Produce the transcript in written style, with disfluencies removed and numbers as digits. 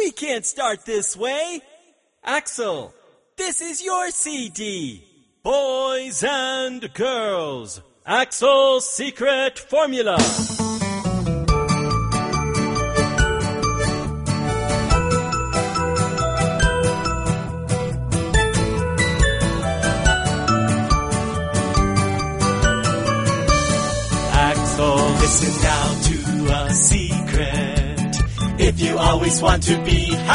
We can't start this way. Axel, this is your CD. Boys and girls, Axel's secret formula. Axel, listen now to a secret. If you always want to be